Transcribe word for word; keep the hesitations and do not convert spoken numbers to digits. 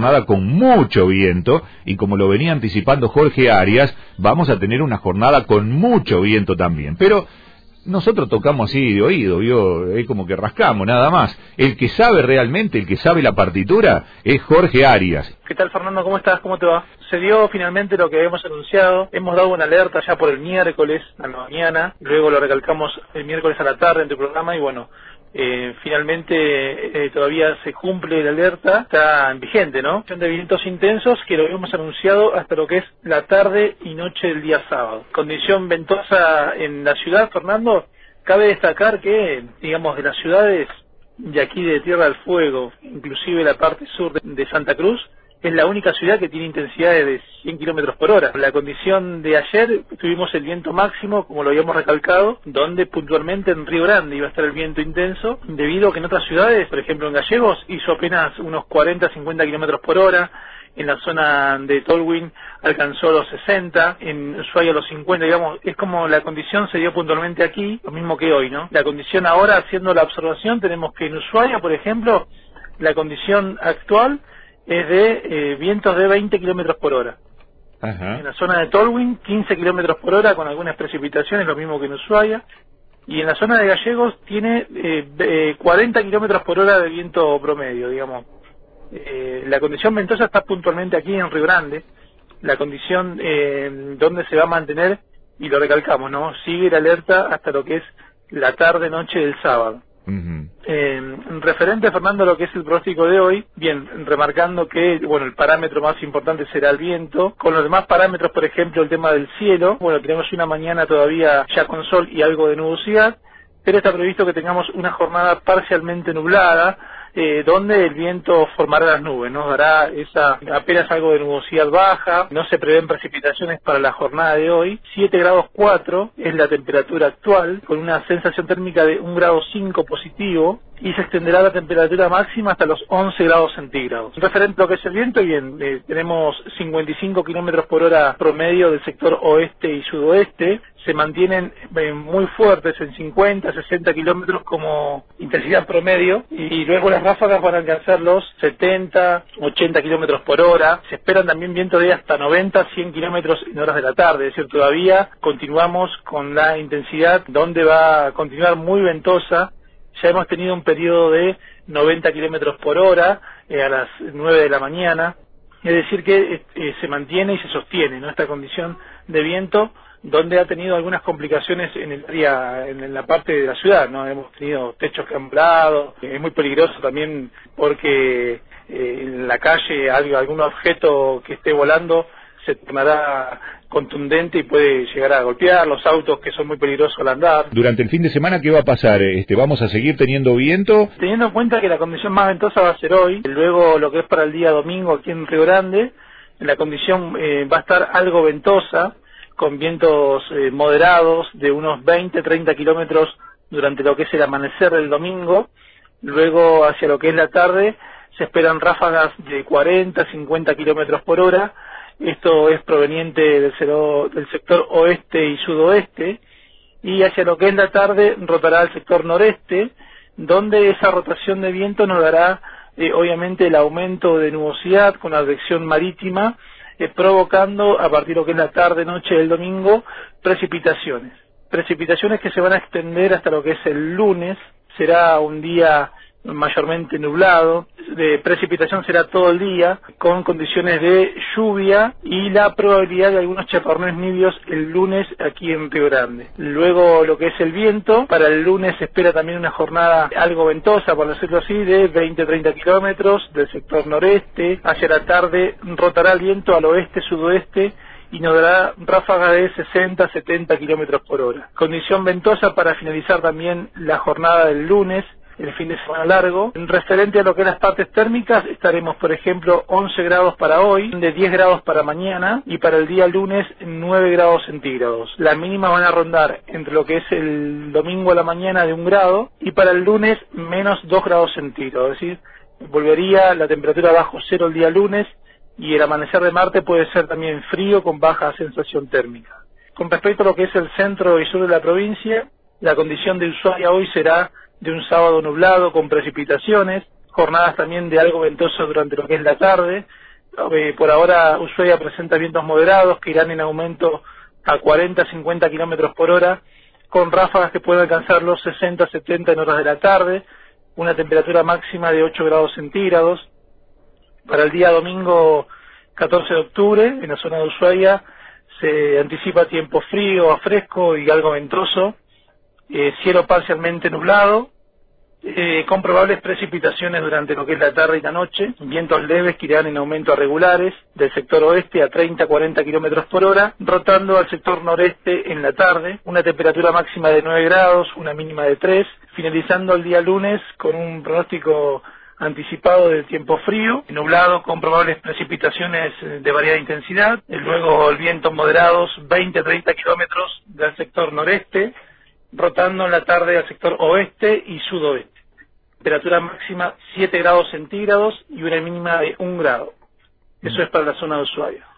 jornada con mucho viento, y como lo venía anticipando Jorge Arias, vamos a tener una jornada con mucho viento también. Pero nosotros tocamos así de oído, ¿vio? Es como que rascamos, nada más. El que sabe realmente, el que sabe la partitura, es Jorge Arias. ¿Qué tal, Fernando? ¿Cómo estás? ¿Cómo te va? Se dio finalmente lo que habíamos anunciado. Hemos dado una alerta ya por el miércoles a la mañana, luego lo recalcamos el miércoles a la tarde en tu programa y bueno, eh, finalmente eh, todavía se cumple la alerta, está vigente, ¿no? Son de vientos intensos que lo habíamos anunciado hasta lo que es la tarde y noche del día sábado. Condición ventosa en la ciudad, Fernando. Cabe destacar que, digamos, de las ciudades de aquí de Tierra del Fuego, inclusive la parte sur de, de Santa Cruz, es la única ciudad que tiene intensidades de cien kilómetros por hora. La condición de ayer tuvimos el viento máximo, como lo habíamos recalcado, donde puntualmente en Río Grande iba a estar el viento intenso, debido a que en otras ciudades, por ejemplo en Gallegos, hizo apenas unos cuarenta a cincuenta kilómetros por hora, en la zona de Tolwyn alcanzó los sesenta, en Ushuaia los cincuenta, digamos, es como la condición se dio puntualmente aquí, lo mismo que hoy, ¿no? La condición ahora, haciendo la observación, tenemos que en Ushuaia, por ejemplo, la condición actual es de eh, vientos de veinte kilómetros por hora. Ajá. En la zona de Tolwyn, quince kilómetros por hora con algunas precipitaciones, lo mismo que en Ushuaia. Y en la zona de Gallegos tiene eh, eh, cuarenta kilómetros por hora de viento promedio, digamos. Eh, la condición ventosa está puntualmente aquí en Río Grande. La condición eh, donde se va a mantener, y lo recalcamos, ¿no? Sigue la alerta hasta lo que es la tarde-noche del sábado. Uh-huh. Eh, referente, Fernando, a lo que es el pronóstico de hoy, bien, remarcando que, bueno, el parámetro más importante será el viento. Con los demás parámetros, por ejemplo, el tema del cielo, bueno, tenemos una mañana todavía ya con sol y algo de nubosidad, pero está previsto que tengamos una jornada parcialmente nublada, eh, donde el viento formará las nubes, nos dará esa apenas algo de nubosidad baja, no se prevén precipitaciones para la jornada de hoy. Siete grados cuatro es la temperatura actual, con una sensación térmica de un grado cinco positivo, y se extenderá la temperatura máxima hasta los once grados centígrados. Referente a lo que es el viento, bien, eh, tenemos cincuenta y cinco kilómetros por hora promedio del sector oeste y sudoeste, se mantienen eh, muy fuertes en cincuenta, sesenta kilómetros como intensidad promedio, y, y luego las ráfagas van a alcanzar los setenta, ochenta kilómetros por hora. Se esperan también vientos de hasta noventa, cien kilómetros en horas de la tarde, es decir, todavía continuamos con la intensidad donde va a continuar muy ventosa. Ya hemos tenido un periodo de noventa kilómetros por hora eh, a las nueve de la mañana, es decir que eh, se mantiene y se sostiene, ¿no?, esta condición de viento, donde ha tenido algunas complicaciones en el área, en la parte de la ciudad, ¿no? Hemos tenido techos que han volado, es muy peligroso también porque eh, en la calle algo, algún objeto que esté volando se tornará contundente y puede llegar a golpear los autos, que son muy peligrosos al andar. Durante el fin de semana, ¿qué va a pasar? Este, ¿Vamos a seguir teniendo viento? Teniendo en cuenta que la condición más ventosa va a ser hoy, luego lo que es para el día domingo aquí en Río Grande, la condición eh, va a estar algo ventosa, con vientos eh, moderados de unos veinte a treinta kilómetros durante lo que es el amanecer del domingo. Luego, hacia lo que es la tarde, se esperan ráfagas de cuarenta a cincuenta kilómetros por hora. Esto es proveniente del, cero, del sector oeste y sudoeste, y hacia lo que es la tarde rotará al sector noreste, donde esa rotación de viento nos dará eh, obviamente el aumento de nubosidad con advección marítima, eh, provocando a partir de lo que es la tarde-noche del domingo precipitaciones. Precipitaciones que se van a extender hasta lo que es el lunes. Será un día mayormente nublado, de precipitación será todo el día, con condiciones de lluvia y la probabilidad de algunos chaparrones nibios el lunes aquí en Río Grande. Luego lo que es el viento, para el lunes se espera también una jornada algo ventosa, por decirlo así, de veinte a treinta kilómetros del sector noreste. Hacia la tarde rotará el viento al oeste-sudoeste y nos dará ráfaga de sesenta a setenta kilómetros por hora. Condición ventosa para finalizar también la jornada del lunes, el fin de semana largo. En referente a lo que es las partes térmicas, estaremos, por ejemplo, once grados para hoy, de diez grados para mañana, y para el día lunes nueve grados centígrados. Las mínimas van a rondar entre lo que es el domingo a la mañana de un grado, y para el lunes menos dos grados centígrados, es decir, volvería la temperatura bajo cero el día lunes, y el amanecer de martes puede ser también frío con baja sensación térmica. Con respecto a lo que es el centro y sur de la provincia, la condición de Ushuaia hoy será de un sábado nublado con precipitaciones, jornadas también de algo ventoso durante lo que es la tarde. Eh, por ahora Ushuaia presenta vientos moderados que irán en aumento a cuarenta a cincuenta kilómetros por hora, con ráfagas que pueden alcanzar los sesenta a setenta en horas de la tarde, una temperatura máxima de ocho grados centígrados. Para el día domingo catorce de octubre, en la zona de Ushuaia, se anticipa tiempo frío a fresco y algo ventoso, eh, cielo parcialmente nublado, eh, con probables precipitaciones durante lo que es la tarde y la noche, vientos leves que irán en aumento a regulares del sector oeste a treinta a cuarenta kilómetros por hora, rotando al sector noreste en la tarde, una temperatura máxima de nueve grados, una mínima de tres, finalizando el día lunes con un pronóstico anticipado del tiempo frío, nublado con probables precipitaciones de variada intensidad, y luego el viento moderados veinte a treinta kilómetros del sector noreste, rotando en la tarde al sector oeste y sudoeste. Temperatura máxima siete grados centígrados y una mínima de un grado. Eso es para la zona de Ushuaia.